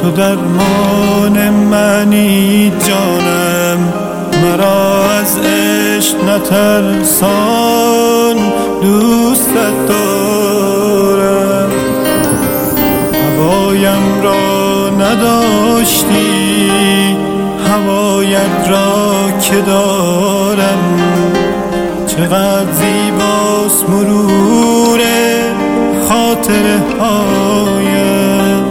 تو درمان منی جانم، مرا از عشق نترسان، دوستت دارم. هوایم را نداشتی، هوایت را که دارم. چقدر زیباست مرور خاطره هایم،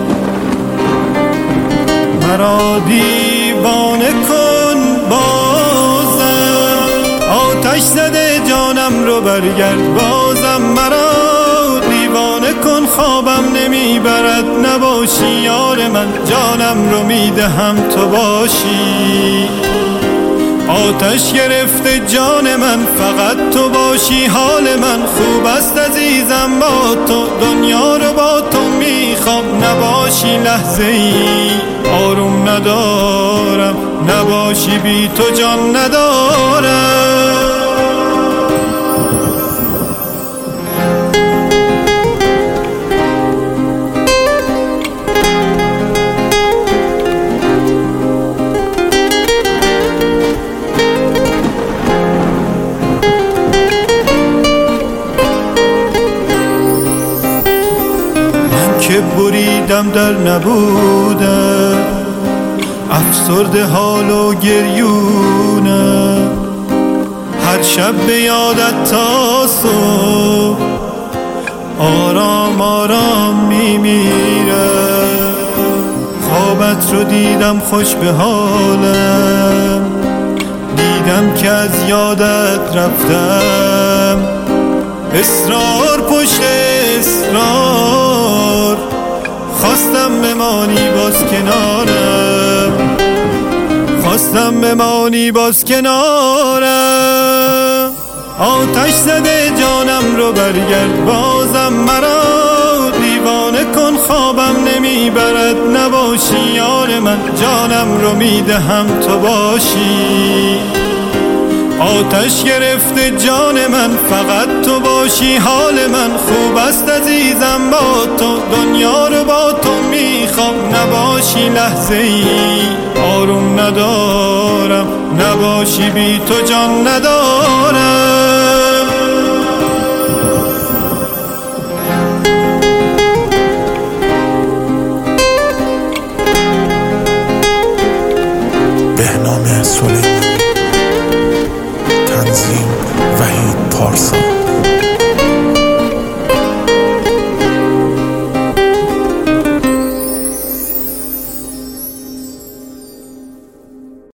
مرا دیوانه کن بازم. آتش زده جانم رو برگرد بازم، مرا دیوانه کن خوابم نمیبرد نباشی یار من. جانم رو میدهم تو باشی، آتش گرفته جان من فقط تو باشی. حال من خوب است عزیزم با تو، دنیا رو با تو میخوام. نباشی لحظه ای آروم ندارم، نباشی بی تو جان ندارم. که بریدم در نبوده، افسرده حال و گریونه. هر شب به یادت تا صبح آرام آرام میمیره. خوابت رو دیدم خوش به حالم، دیدم که از یادت رفتم. اصرار پشت اصرار خواستم بمانی باز کنارم، خواستم بمانی باز کنارم. آتش زده جانم رو برگرد بازم، مرا دیوانه کن خوابم نمیبرد نباشی یار من. جانم رو میدهم تو باشی، آتش گرفته جان من فقط تو باشی. حال من خوب است عزیزم با تو، دنیا رو با تو میخوام. نباشی لحظه ای آروم ندارم، نباشی بی تو جان ندارم.